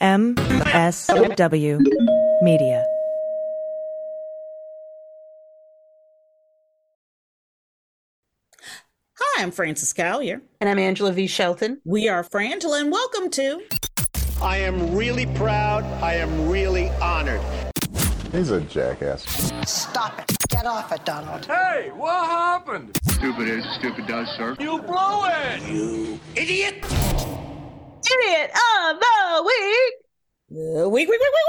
MSW Media. Hi, I'm Frances Callier. And I'm Angela V. Shelton. We are Frangela, and welcome to... I am really proud. I am really honored. He's a jackass. Stop it. Get off it, Donald. Hey, what happened? Stupid is, stupid does, sir. You blew it! You idiot! Idiot of the week! Week.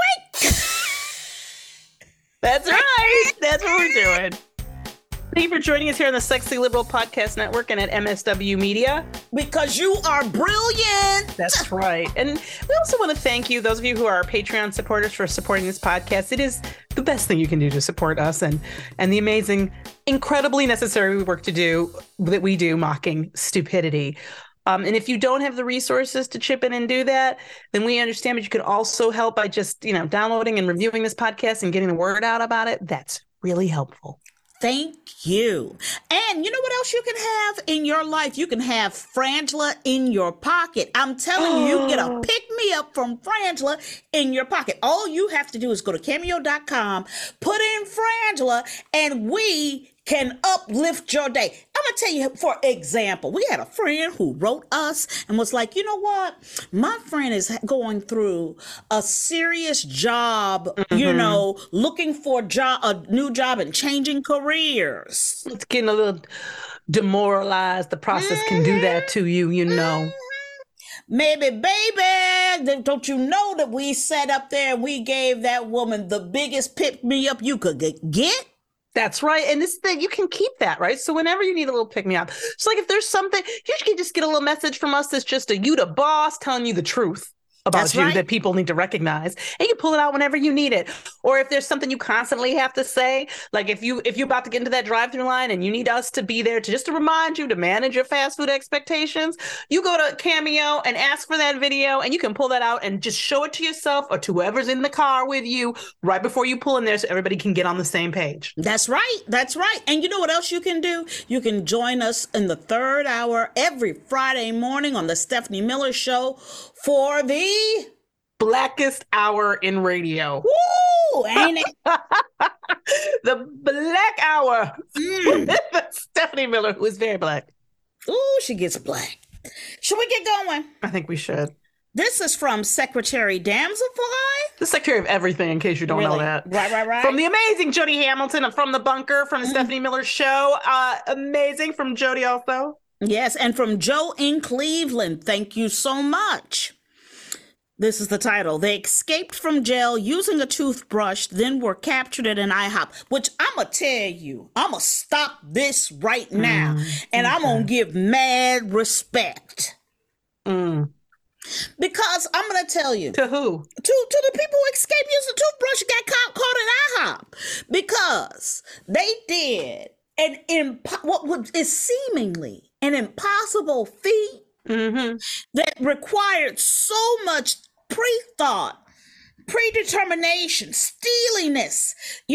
That's right. That's what we're doing. Thank you for joining us here on the Sexy Liberal Podcast Network and at MSW Media. Because you are brilliant. That's right. And we also want to thank you, those of you who are our Patreon supporters, for supporting this podcast. It is the best thing you can do to support us and the amazing, incredibly necessary work that we do mocking stupidity. And if you don't have the resources to chip in and do that, then we understand, but you can also help by just, downloading and reviewing this podcast and getting the word out about it. That's really helpful. Thank you. And you know what else you can have in your life? You can have Frangela in your pocket. I'm telling you, get a pick-me-up from Frangela in your pocket. All you have to do is go to cameo.com, put in Frangela, and we can uplift your day. I'm going to tell you, for example, we had a friend who wrote us and was like, you know what? My friend is going through a serious job, looking for a new job and changing careers. It's getting a little demoralized. The process can do that to you, Maybe, baby, don't you know that we sat up there and we gave that woman the biggest pick-me-up you could get? That's right. And this thing, you can keep that, right? So whenever you need a little pick-me-up, it's like if there's something, you can just get a little message from us that's just you the boss telling you the truth about That's you right. that people need to recognize, and you pull it out whenever you need it. Or if there's something you constantly have to say, like if you're about to get into that drive-through line and you need us to be there to remind you to manage your fast food expectations, you go to Cameo and ask for that video, and you can pull that out and just show it to yourself or to whoever's in the car with you right before you pull in there, so everybody can get on the same page. That's right. That's right. And you know what else you can do? You can join us in the third hour every Friday morning on the Stephanie Miller Show for the Blackest hour in radio. Woo! Ain't it? The Black Hour. Stephanie Miller, who is very black. Ooh, she gets black. Should we get going? I think we should. This is from Secretary Damselfly. The Secretary of Everything, in case you don't know that. Right. From the amazing Jody Hamilton, from The Bunker, from the Stephanie Miller Show. Amazing from Jody also. Yes, and from Joe in Cleveland. Thank you so much. This is the title. They escaped from jail using a toothbrush, then were captured at an IHOP, which I'm going to tell you, I'm going to stop this right now, and I'm going to give mad respect. Because I'm going to tell you. To who? To the people who escaped using a toothbrush and got caught at IHOP. Because they did what is seemingly an impossible feat that required so much pre-thought, predetermination, steeliness,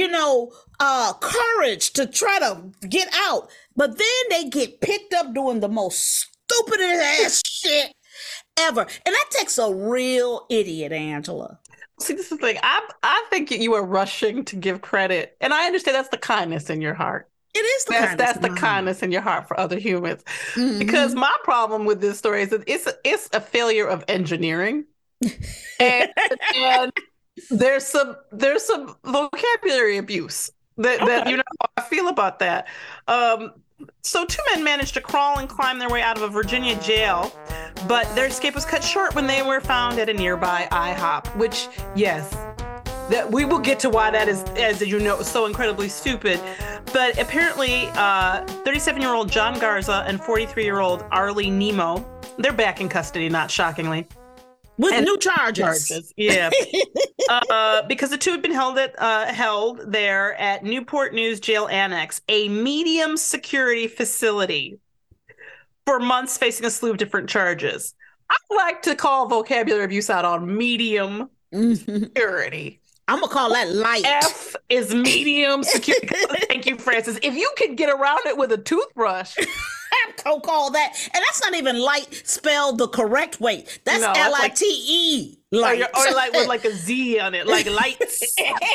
courage to try to get out. But then they get picked up doing the most stupidest ass shit ever. And that takes a real idiot, Angela. See, this is the thing. I think you are rushing to give credit. And I understand that's the kindness in your heart. It is that's the kindness in your heart for other humans. Because my problem with this story is that it's a failure of engineering, and there's some vocabulary abuse that how I feel about that. So two men managed to crawl and climb their way out of a Virginia jail, but their escape was cut short when they were found at a nearby IHOP. Which, yes. That we will get to why that is, as you know, so incredibly stupid. But apparently, 37-year-old John Garza and 43-year-old Arlie Nemo, they're back in custody, not shockingly. With new charges. Yeah. Because the two had been held there at Newport News Jail Annex, a medium security facility, for months, facing a slew of different charges. I like to call vocabulary abuse out on medium security. I'm going to call that light. F is medium security. Thank you, Frances. If you can get around it with a toothbrush, can't call that. And that's not even light spelled the correct way. That's L-I-T-E. Light. Or like with like a Z on it, like lights.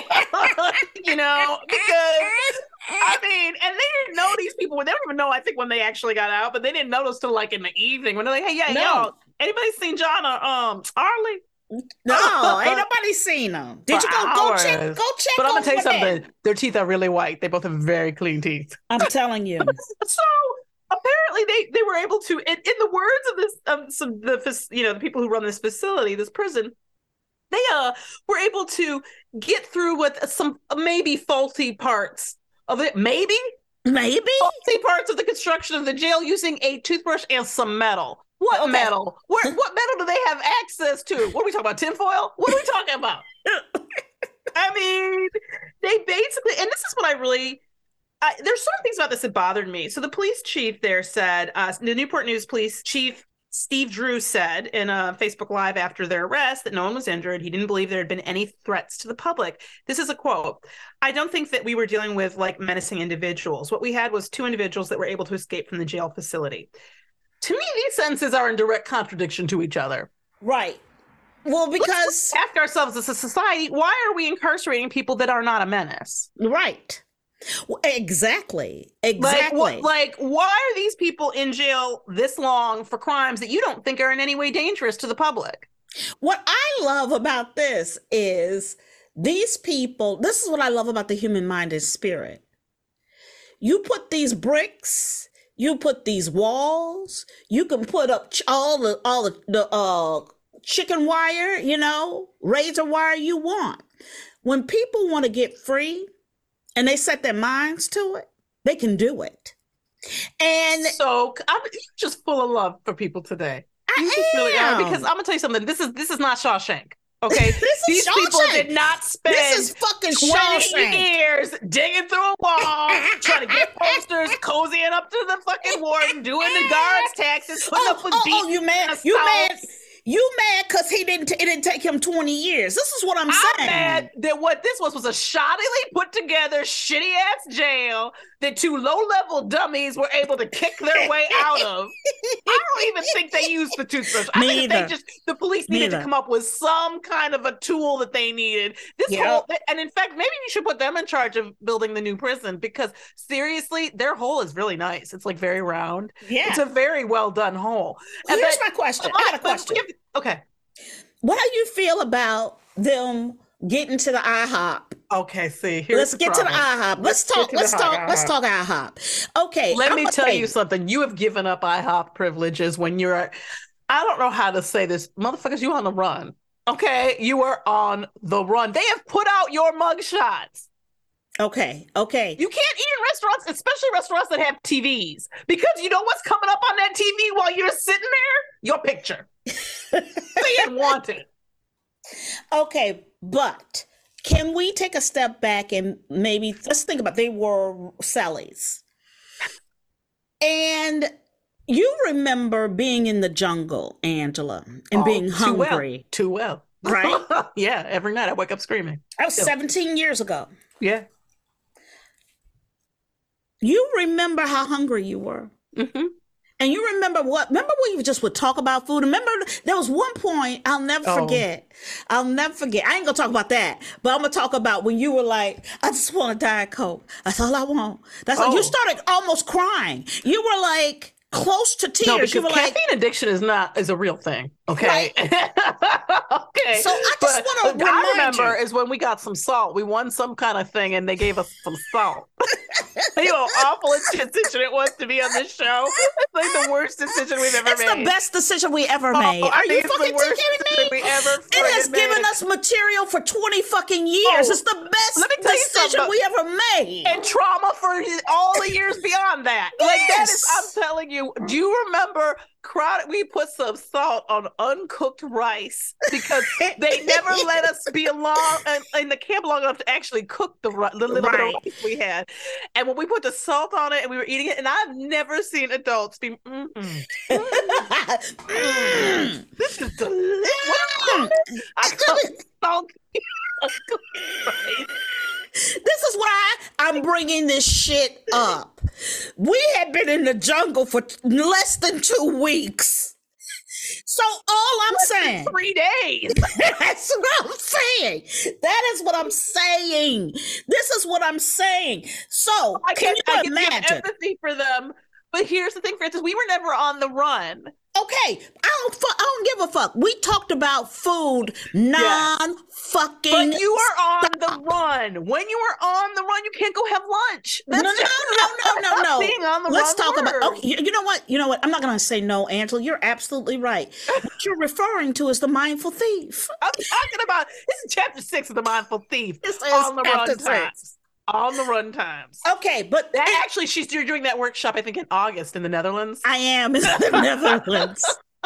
You know, because I mean, and they didn't know these people. They don't even know, I think, when they actually got out, but they didn't notice till like in the evening when they're like, hey, yo, anybody seen John or Arlie? No, ain't nobody seen them. Did you go check? Go check. But I'm gonna tell you over something. Their teeth are really white. They both have very clean teeth. I'm telling you. So apparently they were able to, in the words of the people who run this facility, this prison, they were able to get through with some maybe faulty parts of it. Maybe faulty parts of the construction of the jail using a toothbrush and some metal. What metal? What metal do they have access to? What are we talking about? Tinfoil? What are we talking about? I mean, they basically, and this is what I really, there's certain things about this that bothered me. So the police chief there said, the Newport News police chief, Steve Drew, said in a Facebook Live after their arrest that no one was injured. He didn't believe there had been any threats to the public. This is a quote. I don't think that we were dealing with like menacing individuals. What we had was 2 individuals that were able to escape from the jail facility. To me, these sentences are in direct contradiction to each other. Right. Well, because let's ask ourselves as a society, why are we incarcerating people that are not a menace? Right. Well, exactly. Like, why are these people in jail this long for crimes that you don't think are in any way dangerous to the public? What I love about this is these people, this is what I love about the human mind and spirit. You put these bricks, you put these walls, you can put up all the chicken wire, razor wire you want. When people want to get free and they set their minds to it, they can do it. And so I'm just full of love for people today. Really are, because I'm gonna tell you something. This is not Shawshank. Okay, these people did not spend this is fucking 20 Shawshank. years digging through a wall, trying to get posters, cozying up to the fucking warden, doing the guards' taxes, putting up with beating. You mad because it didn't take him 20 years. This is what I'm saying. I'm mad that what this was a shoddily put together shitty ass jail that 2 low-level dummies were able to kick their way out of. I don't even think they used the toothbrush. I think the police needed to come up with some kind of a tool that they needed. And in fact, maybe we should put them in charge of building the new prison, because seriously, their hole is really nice. It's like very round. Yeah. It's a very well done hole. Well, here's my question. I got a question. Okay. What do you feel about them getting to the IHOP? Okay, see, let's get to the IHOP. Let's talk IHOP. Okay. Let me tell you something. You have given up IHOP privileges when you're, I don't know how to say this. Motherfuckers, you on the run. Okay? You are on the run. They have put out your mugshots. Okay. You can't eat in restaurants, especially restaurants that have TVs, because you know what's coming up on that TV while you're sitting there? Your picture. They didn't want it. Okay, but can we take a step back and maybe let's think about, they were cellies. And you remember being in the jungle, Angela, and being hungry. Too well. Right? Yeah, every night I wake up screaming. That was 17 years ago. Yeah. You remember how hungry you were. Mm-hmm. And you remember we just would talk about food. Remember there was one point I'll never forget. I ain't gonna talk about that, but I'm gonna talk about when you were like, I just want a Diet Coke. That's all I want. You started almost crying. You were like close to tears. No, because you were caffeine addiction is a real thing. Okay. Right? Okay. So I just want to remember is when we got some salt. We won some kind of thing and they gave us some salt. You know how awful a decision it was to be on this show. It's like the worst decision we've ever made. It's the best decision we ever made. Are you fucking kidding me? It has given us material for 20 fucking years. It's the best decision we ever made. And trauma for all the years beyond that. Yes. Like that is, I'm telling you, do you remember we put some salt on uncooked rice because they never let us be along in the camp long enough to actually cook the little bit of rice we had. And when we put the salt on it and we were eating it, and I've never seen adults be, this is delicious. I cooked salt. This is why I'm bringing this shit up. We had been in the jungle for less than 2 weeks. So all I'm saying, 3 days. That's what I'm saying. That is what I'm saying. This is what I'm saying. So I can get you the imagine? empathy for them, but here's the thing, Frances: we were never on the run. Okay, I don't give a fuck. We talked about food non-fucking. But you are on the run. When you are on the run, you can't go have lunch. No. Being on the Let's run talk about. works. Okay, you know what? You know what? I'm not going to say no, Angela. You're absolutely right. What you're referring to is the mindful thief. I'm talking about this is chapter 6 of the Mindful Thief. This is on the run chapter 6. times. On the run times. Okay, but That actually, you're doing that workshop, I think, in August in the Netherlands. I am in the Netherlands.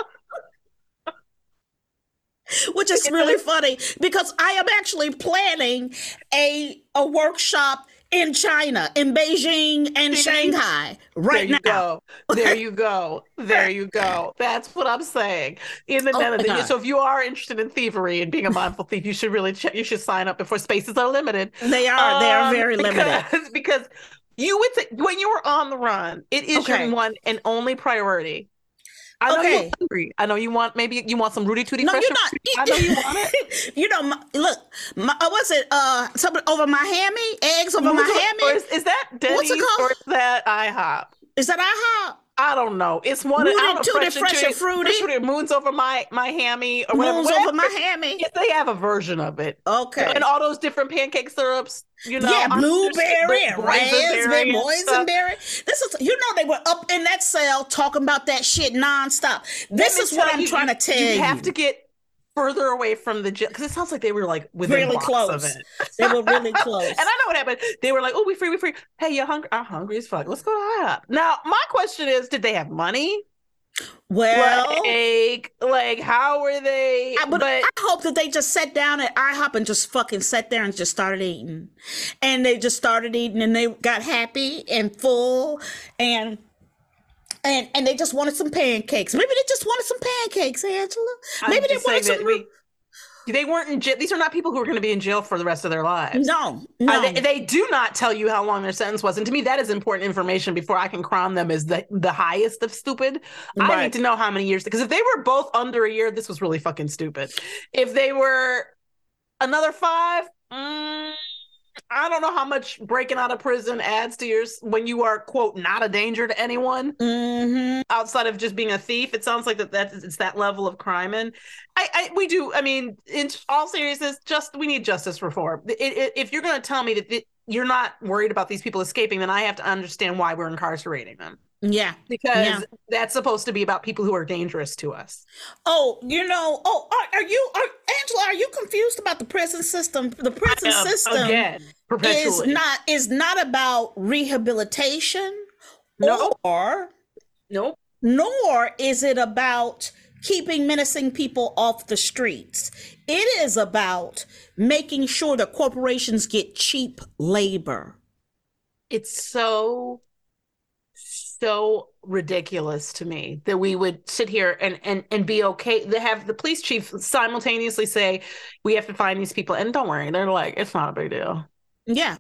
Which is really funny because I am actually planning a workshop in China, in Beijing and Shanghai right now. There you go. There you go. That's what I'm saying. In the Oh my Netherlands. God. So if you are interested in thievery and being a mindful thief, you should really check. You should sign up before spaces are limited. They are very limited. Because you would say when you were on the run, it is Okay. your one and only priority. I know Okay. you're hungry. I know you want some Rudy Tooty No, Fresh. you're not. I know you want it. You know, what's it? Something over my hammy? Eggs over my hammy? Or is that Denny's called? or is that IHOP? Is that IHOP? I don't know. It's one Rudy I don't know, Tooty Fresh and Fruity? Moons over my hammy or whatever. Moons over my hammy. Yes, they have a version of it. Okay. And all those different pancake syrups, you know. Yeah, I'm blueberry and raspberry, and stuff. boysenberry. This is, they were up in that cell talking about that shit nonstop. This Let me is what tell I'm you, trying to tell you. You have to get further away from the jail because it sounds like they were like within Really blocks close. of it. They were really close. And I know what happened. They were like, "Oh, we free. Hey, you hungry? I'm hungry as fuck. Let's go to IHOP." Now, my question is, did they have money? Well, like how were they? but I hope that they just sat down at IHOP and just fucking sat there and just started eating. And they just started eating and they got happy and full and they just wanted some pancakes. Maybe they just wanted some pancakes, Angela. Maybe they wanted some. They weren't in jail. These are not people who are going to be in jail for the rest of their lives. No. They do not tell you how long their sentence was. And to me, that is important information before I can crown them as the highest of stupid. Right. I need to know how many years. Because if they were both under a year, this was really fucking stupid. If they were another 5, I don't know how much breaking out of prison adds to yours when you are, quote, not a danger to anyone outside of just being a thief. It sounds like it's that level of crime. And we do. I mean, in all seriousness, we need justice reform. If you're going to tell me that you're not worried about these people escaping, then I have to understand why we're incarcerating them. Yeah. Because that's supposed to be about people who are dangerous to us. Oh, Angela, are you confused about the prison system? The prison system again, perpetually is not about rehabilitation. No. Nor is it about keeping menacing people off the streets. It is about making sure that corporations get cheap labor. It's so ridiculous to me that we would sit here and be okay. They have the police chief simultaneously say, we have to find these people. And don't worry, they're like, it's not a big deal. Yeah.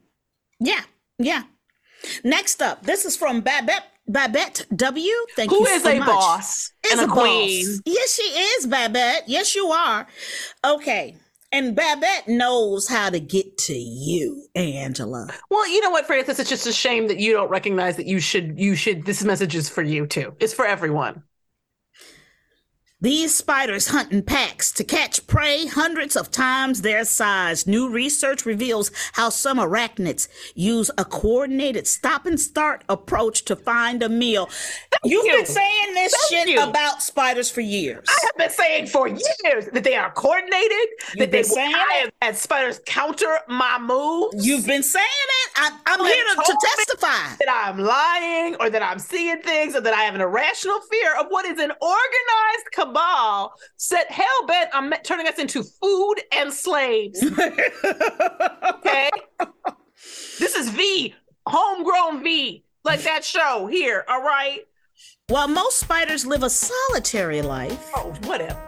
Next up, this is from Babette W. Thank you so much. Who is a boss and a queen. Boss. Yes, she is, Babette. Yes, you are. Okay. And Babette knows how to get to you, Angela. Well, you know what, Frances? It's just a shame that you don't recognize that you should, this message is for you too. It's for everyone. These spiders hunt in packs to catch prey hundreds of times their size. New research reveals how some arachnids use a coordinated stop and start approach to find a meal. You've been saying this about spiders for years. I have been saying for years that they are coordinated. That spiders counter my moves. You've been saying it. I'm here to testify that I'm lying or that I'm seeing things or that I have an irrational fear of what is an organized cabal set hell bent on turning us into food and slaves. Okay? This is V, homegrown V, like that show here, all right? While most spiders live a solitary life, whatever.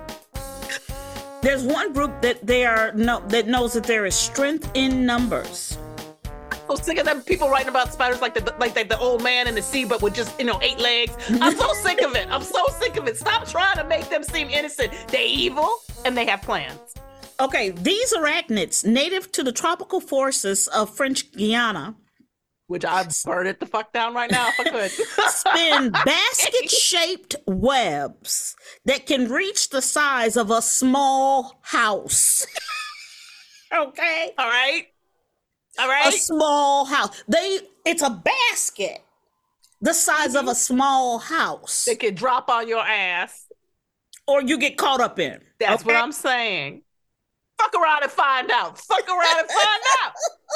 There's one group that knows that there is strength in numbers. so sick of them people writing about spiders like the old man in the sea, but with just 8 legs. I'm so sick of it. I'm so sick of it. Stop trying to make them seem innocent. They're evil and they have plans. Okay, these arachnids, native to the tropical forests of French Guiana, which I'd burn it the fuck down right now if I could. spin basket-shaped webs that can reach the size of a small house. Okay? All right. A small house. It's a basket the size of a small house. They can drop on your ass. Or you get caught up in. That's what I'm saying. Fuck around and find out. Fuck around and find out.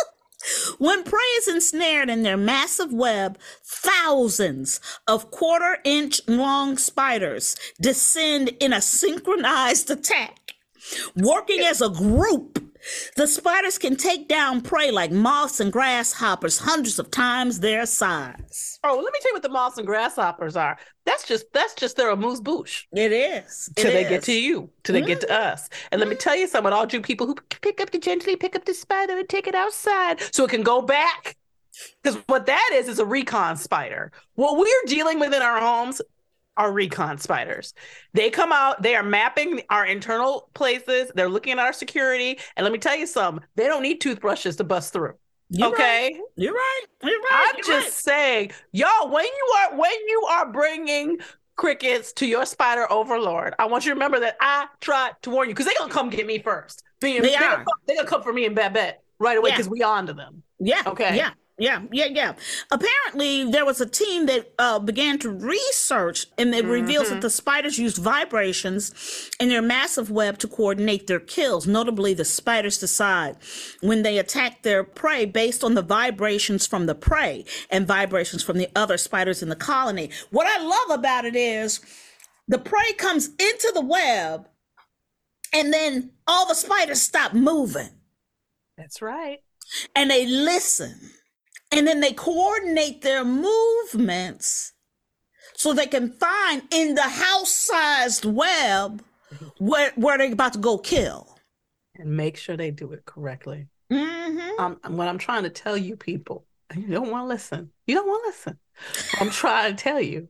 When prey is ensnared in their massive web, thousands of quarter-inch long spiders descend in a synchronized attack. Working as a group, the spiders can take down prey like moths and grasshoppers hundreds of times their size. Oh, let me tell you what the moths and grasshoppers are. That's just their amuse-bouche. It is. Till they get to you, till they get to us. And let me tell you something, all you people who pick up the spider and take it outside so it can go back. Because what that is a recon spider. What we're dealing with in our homes are recon spiders. They come out, they are mapping our internal places, they're looking at our security, and let me tell you something, they don't need toothbrushes to bust through. You're okay? Right. You're right. I'm just saying, y'all, when you are bringing crickets to your spider overlord, I want you to remember that I tried to warn you, because they're going to come get me first. They're going to come for me and Babette right away, because we on to them. Yeah. Okay. Yeah. Apparently, there was a team that began to research, and it reveals that the spiders used vibrations in their massive web to coordinate their kills. Notably, the spiders decide when they attack their prey based on the vibrations from the prey and vibrations from the other spiders in the colony. What I love about it is the prey comes into the web, and then all the spiders stop moving. That's right. And they listen. And then they coordinate their movements so they can find in the house-sized web where they're about to go kill. And make sure they do it correctly. Mm-hmm. What I'm trying to tell you people, and you don't want to listen. You don't want to listen. I'm trying to tell you.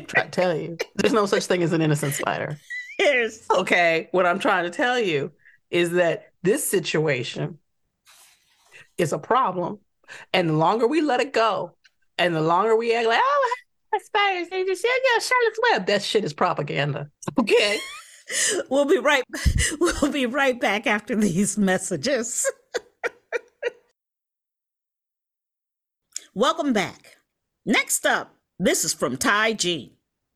There's no such thing as an innocent spider. Yes. Okay, what I'm trying to tell you is that this situation is a problem. And the longer we let it go, and the longer we act like, oh, spiders, they just said, yeah, Charlotte's Web. That shit is propaganda. Okay. We'll be right back after these messages. Welcome back. Next up, this is from Ty G.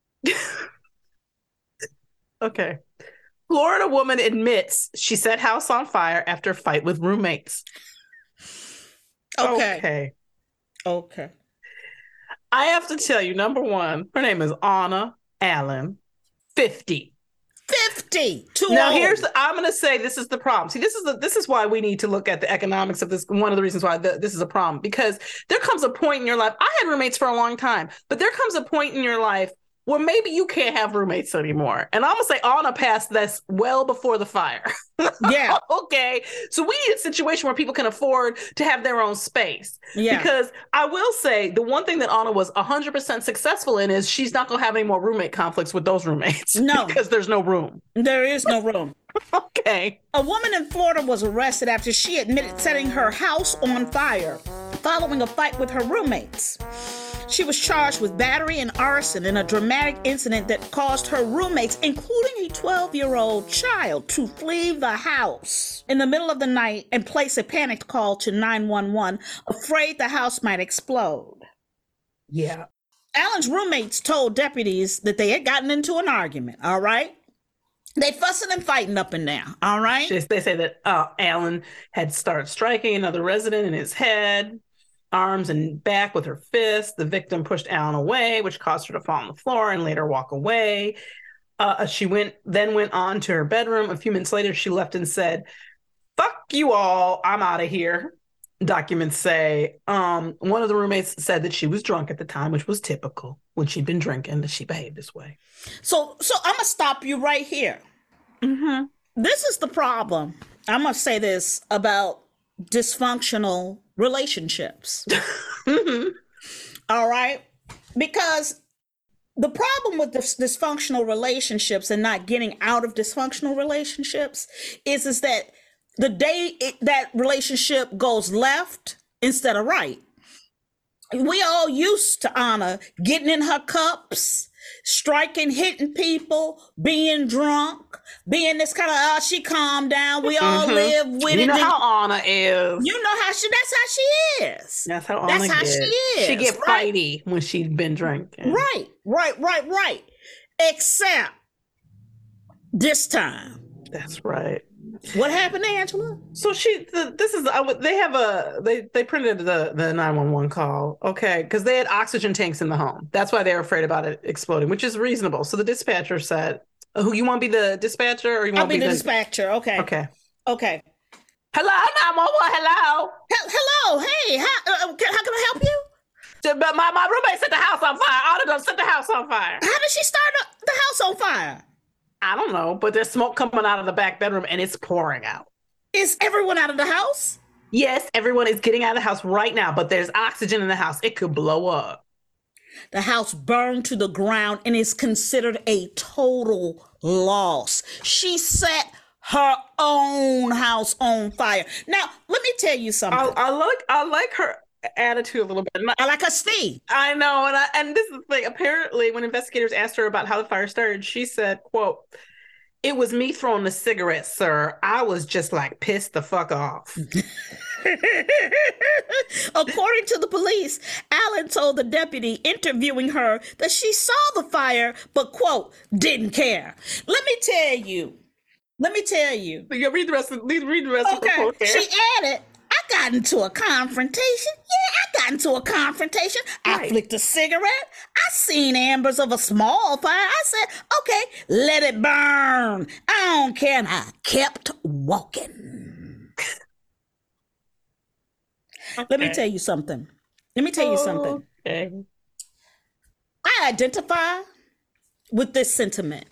Okay. Florida woman admits she set house on fire after fight with roommates. Okay. I have to tell you, number one, her name is Anna Allen, 50. 50. Now, I'm going to say this is the problem. See, this is why we need to look at the economics of this. One of the reasons why this is a problem, because there comes a point in your life. I had roommates for a long time, but there comes a point in your life where maybe you can't have roommates anymore. And I'm going to say Anna passed this well before the fire. Yeah. Okay. So we need a situation where people can afford to have their own space. Yeah. Because I will say the one thing that Anna was 100% successful in is she's not going to have any more roommate conflicts with those roommates. No. Because there's no room. There is no room. Okay. A woman in Florida was arrested after she admitted setting her house on fire following a fight with her roommates. She was charged with battery and arson in a dramatic incident that caused her roommates, including a 12-year-old child, to flee the house in the middle of the night and place a panic call to 911, afraid the house might explode. Yeah. Allen's roommates told deputies that they had gotten into an argument, all right? They fussing and fighting up and down, all right? They say that Allen had started striking another resident in his head, arms and back with her fist. The victim pushed Allen away, which caused her to fall on the floor and later walk away. She went on to her bedroom. A few minutes later, she left and said, "Fuck you all, I'm out of here." Documents say one of the roommates said that she was drunk at the time, which was typical when she'd been drinking, that she behaved this way. So I'm gonna stop you right here. Mm-hmm. This is the problem. I'm gonna say this about dysfunctional relationships. All right? Because the problem with this dysfunctional relationships and not getting out of dysfunctional relationships is that the day that relationship goes left instead of right, we all used to Anna getting in her cups, striking, hitting people, being drunk, being this kind of, she calmed down. We all live with it. You know how Anna is. You know how that's how she is. That's how Anna she is. She get fighty when she's been drinking. Right. Except this time. That's right. What happened, Angela? So they printed the 911 call, okay, because they had oxygen tanks in the home. That's why they were afraid about it exploding, which is reasonable. So the dispatcher said, "Who you want to be the dispatcher, or you want I'll to be the dispatcher?" Okay. Hello, 911. Hello. Hello. Hey, how can I help you? But my roommate set the house on fire. Anna done set the house on fire. How did she start the house on fire? I don't know, but there's smoke coming out of the back bedroom and it's pouring out. Is everyone out of the house? Yes, everyone is getting out of the house right now, but there's oxygen in the house. It could blow up. The house burned to the ground and is considered a total loss. She set her own house on fire. Now, let me tell you something. I like her attitude a little bit. I like her Steve. I know, and this is the thing. Apparently, when investigators asked her about how the fire started, she said, quote, "It was me throwing the cigarette, sir. I was just like pissed the fuck off." According to the police, Allen told the deputy interviewing her that she saw the fire, but, quote, didn't care. Let me tell you. Yeah, read the rest of the quote there. She added, I got into a confrontation. I flicked a cigarette. I seen embers of a small fire. I said, okay, let it burn. I don't care. And I kept walking. Okay. Let me tell you something. Okay. I identify with this sentiment.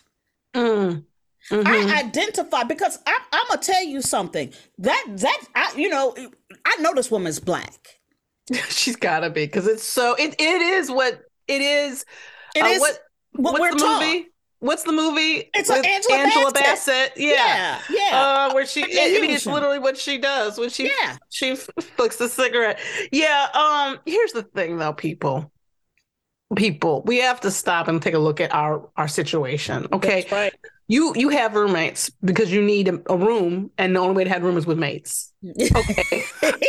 I identify because I'm gonna tell you something. I know this woman's black. She's gotta be, because it's so it is what it is. What we're taught. Movie? What's the movie? It's Angela Bassett. Yeah. Where she, it's literally what she does when she flicks the cigarette. Yeah. Here's the thing, though, people, we have to stop and take a look at our situation. Okay. That's right. You have roommates because you need a room, and the only way to have room is with mates. Okay.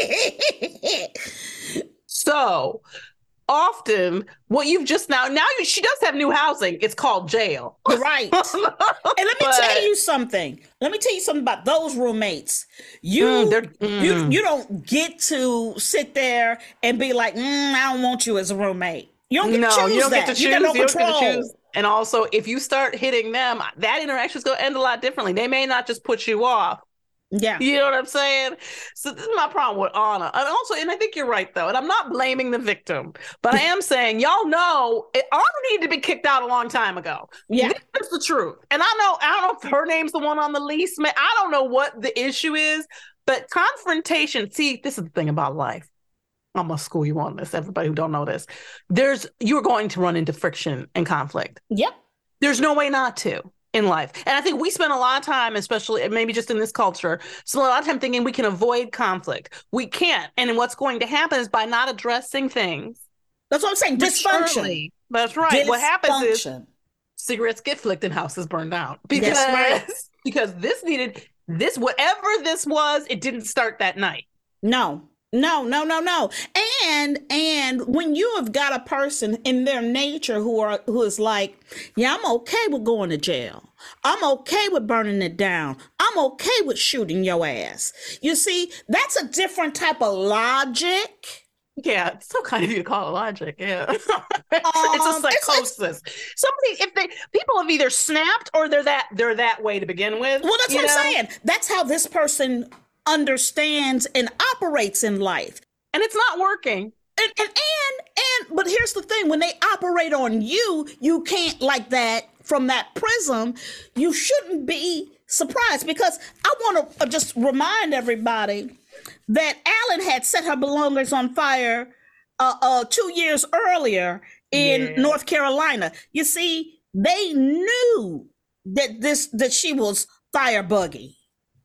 So often, what you've just she does have new housing. It's called jail. Right. And let me tell you something. About those roommates. You don't get to sit there and be like, I don't want you as a roommate. You don't get to choose. You don't get to choose. You got no control. Don't get to choose. And also, if you start hitting them, that interaction is going to end a lot differently. They may not just put you off. Yeah. You know what I'm saying? So this is my problem with Anna. And I think you're right, though. And I'm not blaming the victim, but I am saying, y'all know, Anna needed to be kicked out a long time ago. Yeah. That's the truth. And I don't know if her name's the one on the lease. Man, I don't know what the issue is, but confrontation. See, this is the thing about life. I'm going to school you on this, everybody who don't know this. You're going to run into friction and conflict. Yep. There's no way not to in life. And I think we spend a lot of time, especially maybe just in this culture, a lot of time thinking we can avoid conflict. We can't. And what's going to happen is by not addressing things. That's what I'm saying. Dysfunction. That's right. What happens is cigarettes get flicked and houses burn down. Because whatever this was, it didn't start that night. No. And when you have got a person in their nature who is like, yeah, I'm okay with going to jail. I'm okay with burning it down. I'm okay with shooting your ass. You see, that's a different type of logic. Yeah, it's so kind of you to call it logic. Yeah, it's a psychosis. People have either snapped or they're that way to begin with. Well, that's what I'm saying. That's how this person understands and operates in life, and it's not working. But here's the thing: when they operate on you, you can't like that from that prism. You shouldn't be surprised, because I want to just remind everybody that Alan had set her belongings on fire 2 years earlier in North Carolina. You see, they knew that she was fire buggy.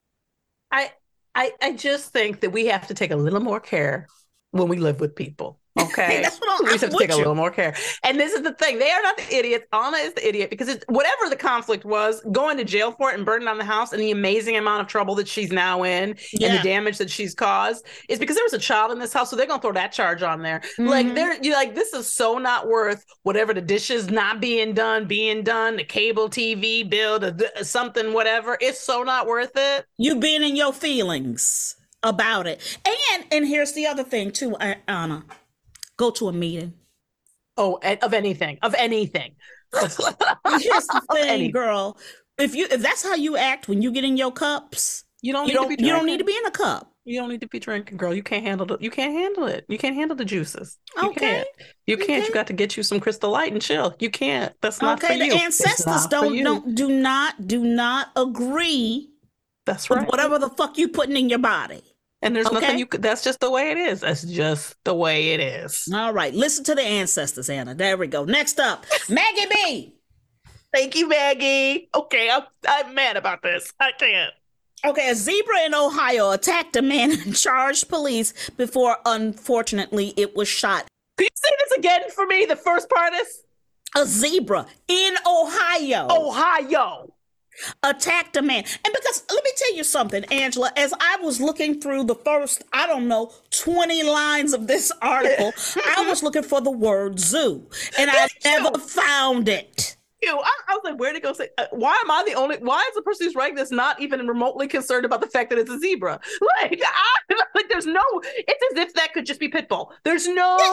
I just think that we have to take a little more care when we live with people. Okay, That's what we just have to take a little more care. And this is the thing: they are not the idiots. Anna is the idiot because whatever the conflict was, going to jail for it and burning down the house, and the amazing amount of trouble that she's now in, and the damage that she's caused, is because there was a child in this house, so they're gonna throw that charge on there. Like you're like, this is so not worth whatever the dishes not being done, the cable TV bill, something, whatever. It's so not worth it. You being in your feelings about it, and here's the other thing too, Anna. Go to a meeting. Oh, of anything. Here's the thing, girl. If that's how you act when you get in your cups, you don't need to be in a cup. You don't need to be drinking, girl. You can't handle it. You can't handle it. You can't handle the juices. Okay. You can't. You got to get you some Crystal Light and chill. You can't. That's not for you. The ancestors do not agree. That's right. With whatever the fuck you putting in your body. And there's nothing you could, that's just the way it is. That's just the way it is. All right. Listen to the ancestors, Anna. There we go. Next up, Maggie B. Thank you, Maggie. Okay, I'm mad about this. I can't. Okay, a zebra in Ohio attacked a man and charged police before, unfortunately, it was shot. Can you say this again for me? The first part is? A zebra in Ohio. Attacked a man. And because, let me tell you something, Angela, as I was looking through the first, 20 lines of this article, I was looking for the word zoo, and I never found it. I was like, where did it go? Why is the person who's writing this not even remotely concerned about the fact that it's a zebra? Like there's it's as if that could just be Pitbull. There's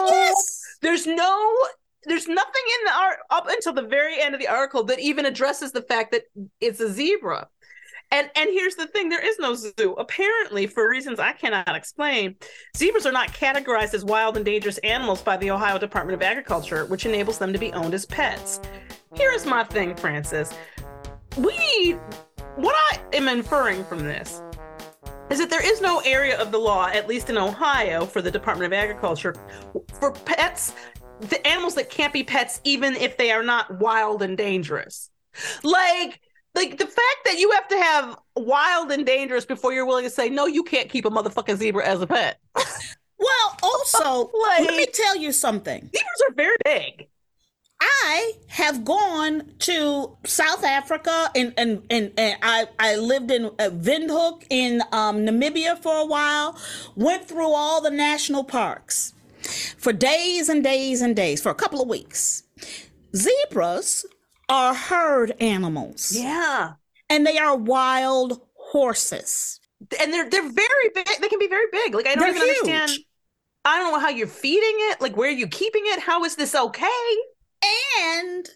nothing in the art up until the very end of the article that even addresses the fact that it's a zebra. And here's the thing, there is no zoo. Apparently, for reasons I cannot explain, zebras are not categorized as wild and dangerous animals by the Ohio Department of Agriculture, which enables them to be owned as pets. Here's my thing, Frances. What I am inferring from this is that there is no area of the law, at least in Ohio, for the Department of Agriculture, for pets, the animals that can't be pets, even if they are not wild and dangerous. Like the fact that you have to have wild and dangerous before you're willing to say, no, you can't keep a motherfucking zebra as a pet. Well, also, let me tell you something. Zebras are very big. I have gone to South Africa and I lived in Windhoek in Namibia for a while, went through all the national parks for days and days and days, for a couple of weeks. Zebras are herd animals. Yeah. And they are wild horses. And they're very big. They can be very big. Like, I don't even understand. I don't know how you're feeding it. Like, where are you keeping it? How is this okay? And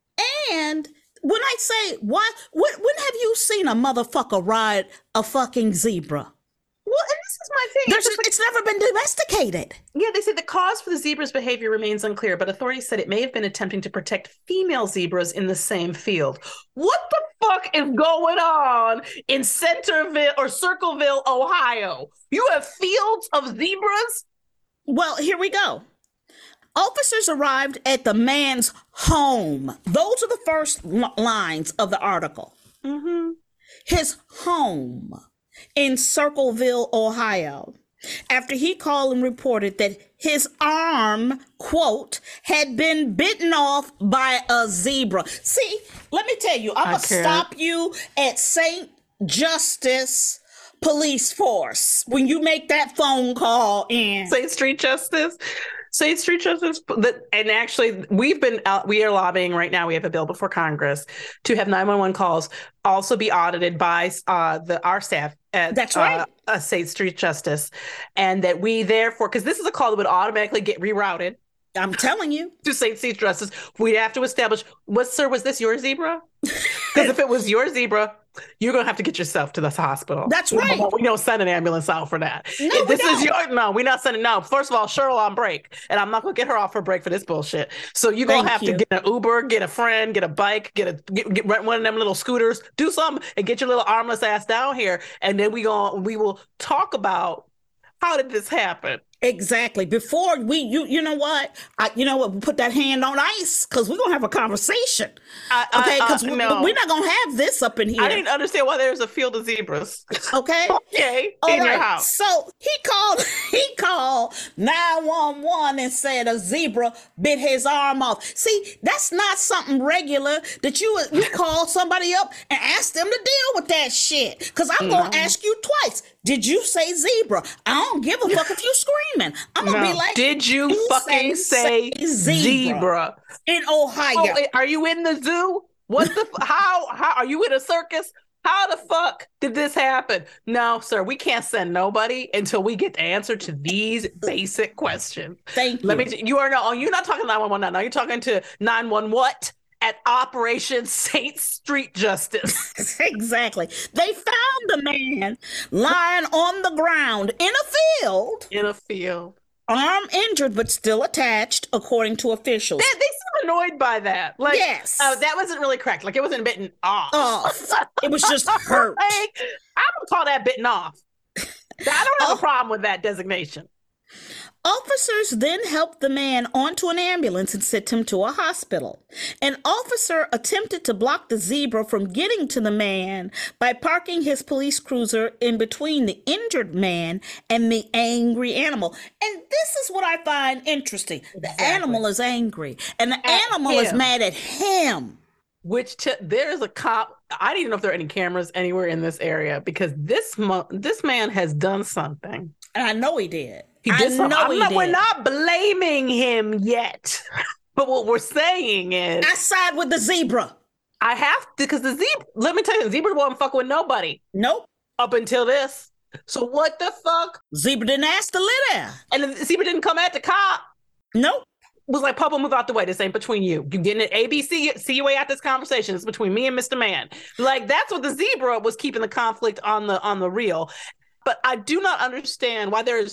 when I say, when have you seen a motherfucker ride a fucking zebra? Well, and this is my thing. It's never been domesticated. Yeah, they said the cause for the zebra's behavior remains unclear, but authorities said it may have been attempting to protect female zebras in the same field. What the fuck is going on in Centerville or Circleville, Ohio? You have fields of zebras? Well, here we go. Officers arrived at the man's home. Those are the first lines of the article. Mm-hmm. His home in Circleville, Ohio, after he called and reported that his arm, quote, had been bitten off by a zebra. See, let me tell you, I'm going to stop you at St. Justice Police Force when you make that phone call in. St. Street Justice? St. Street Justice, and actually, we are lobbying right now. We have a bill before Congress to have 911 calls also be audited by our staff at That's right. St. Street Justice, and that we therefore, because this is a call that would automatically get rerouted. I'm telling you. To St. Street Justice, we'd have to establish, was this your zebra? Because if it was your zebra, you're going to have to get yourself to this hospital. That's right. We don't send an ambulance out for that. No, if this is we're not sending, no. First of all, Cheryl on break, and I'm not going to get her off her break for this bullshit. So you're going to have to get an Uber, get a friend, get a bike, get rent one of them little scooters, do something, and get your little armless ass down here. And then we will talk about How did this happen? Exactly. Before you know what? We put that hand on ice because we're going to have a conversation. Okay? Because we're not going to have this up in here. I didn't understand why there's a field of zebras. Okay? Okay. All in right. your house. So he called 911 and said a zebra bit his arm off. See, that's not something regular that you call somebody up and ask them to deal with that shit. Because I'm going to ask you twice. Did you say zebra? I don't give a fuck if you screaming. I'm going to be like, did you fucking say zebra? In Ohio. Oh, are you in the zoo? What the, how are you in a circus? How the fuck did this happen? No, sir, we can't send nobody until we get the answer to these basic questions. Thank you. You're not talking to 911 now. You're talking to 911 what? At Operation St. Street Justice. Exactly. They found the man lying on the ground in a field. Arm injured, but still attached, according to officials. They seem annoyed by that. Like, yes. That wasn't really correct. Like, it wasn't bitten off. It was just hurt. Like, I would call that bitten off. I don't have a problem with that designation. Officers then helped the man onto an ambulance and sent him to a hospital. An officer attempted to block the zebra from getting to the man by parking his police cruiser in between the injured man and the angry animal. And this is what I find interesting. Exactly. The animal is angry, and the animal is mad at him. There's a cop. I didn't even know if there are any cameras anywhere in this area because this man has done something. And I know he did. He did something. We're not blaming him yet. But what we're saying is... I side with the zebra. I have to, because the zebra... Let me tell you, the zebra wasn't fucking with nobody. Nope. Up until this. So what the fuck? Zebra didn't ask to live there. And the zebra didn't come at the cop. Nope. It was like, Papa, move out the way. This ain't between you. You getting it? ABC, see your way out this conversation. It's between me and Mr. Man. Like, that's what the zebra was keeping the conflict on the real. But I do not understand why there is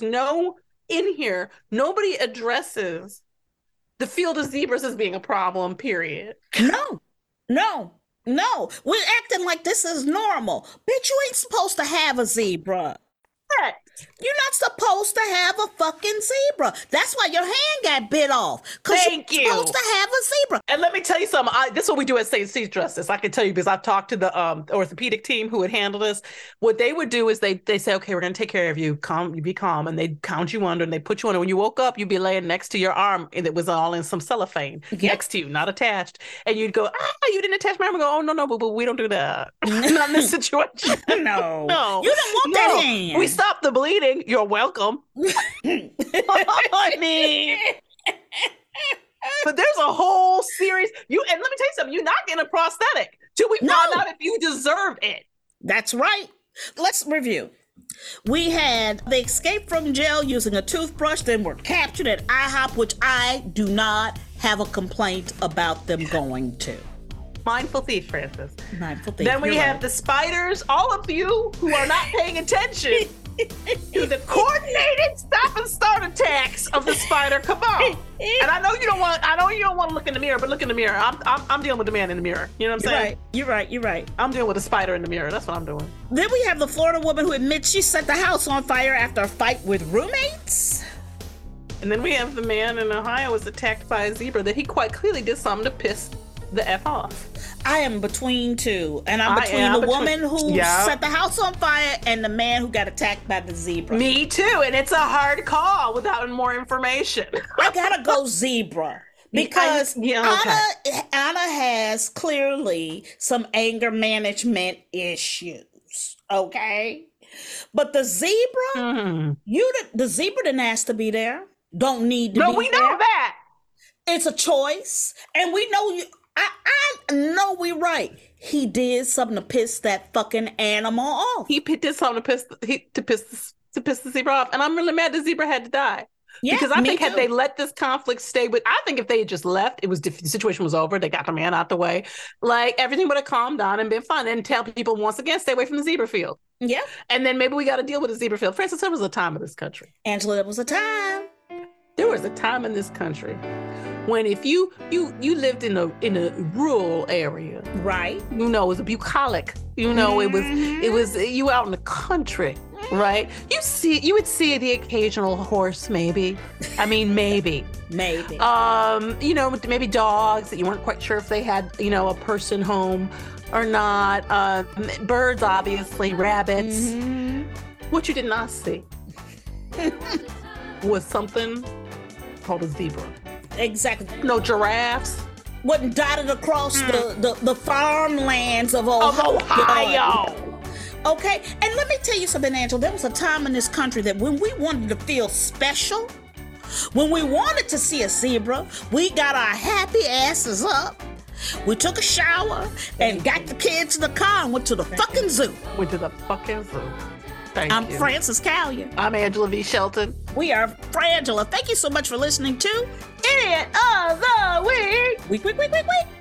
nobody addresses the field of zebras as being a problem, period. No. We're acting like this is normal. Bitch, you ain't supposed to have a zebra. You're not supposed to have a fucking zebra. That's why your hand got bit off. Thank you. You're supposed to have a zebra. And let me tell you something. This is what we do at St. Street Justice. I can tell you because I've talked to the orthopedic team who would handle this. What they would do is they say, okay, we're going to take care of you. You be calm. And they count you under and they put you under. When you woke up, you'd be laying next to your arm and it was all in some cellophane next to you, not attached. And you'd go, you didn't attach my arm. And go, oh, no, but we don't do that. Not in this situation. No. You didn't want that hand. We stopped the bleeding. You're welcome. I mean, but there's a whole series. And let me tell you something. You're not getting a prosthetic till we find out if you deserve it. That's right. Let's review. We had they escaped from jail using a toothbrush, then were captured at IHOP, which I do not have a complaint about them going to. Mindful thief, Francis. Mindful thief. Then we have the spiders. All of you who are not paying attention to the coordinated stop and start attacks of the spider. Come on. And I know you don't want to look in the mirror, but look in the mirror. I'm dealing with the man in the mirror. You know what I'm saying? You're right. I'm dealing with a spider in the mirror. That's what I'm doing. Then we have the Florida woman who admits she set the house on fire after a fight with roommates. And then we have the man in Ohio was attacked by a zebra that he quite clearly did something to piss the F off. I am between two, and I'm between the woman who set the house on fire and the man who got attacked by the zebra. Me too, and it's a hard call without more information. I gotta go zebra because Anna has clearly some anger management issues. Okay, but the zebra, the zebra didn't ask to be there. Don't need to be there. No, we know that. It's a choice, and we know you. I know we're right. He did something to piss that fucking animal off. He did something to piss the zebra off, and I'm really mad the zebra had to die. Yeah, because I think had they let this conflict stay I think if they had just left, the situation was over. They got the man out the way, like everything would have calmed down and been fun. And tell people once again, stay away from the zebra field. Yeah, and then maybe we got to deal with the zebra field. Francis, there was a time in this country, Angela. There was a time. There was a time in this country when if you lived in a rural area, right? It was a bucolic. It was you out in the country. Right? You would see the occasional horse, maybe. I mean, maybe. Maybe. Maybe dogs that you weren't quite sure if they had, a person home or not. Birds, obviously, rabbits. Mm-hmm. What you did not see was something called a zebra. Exactly. No giraffes. Wasn't dotted across the farmlands of Ohio. Okay, and let me tell you something, Angela. There was a time in this country that when we wanted to feel special, when we wanted to see a zebra, we got our happy asses up. We took a shower and got the kids in the car and went to the fucking zoo. Went to the fucking zoo. I'm Frances Callier. I'm Angela V. Shelton. We are Frangela. Thank you so much for listening to Idiot of the Week. Week.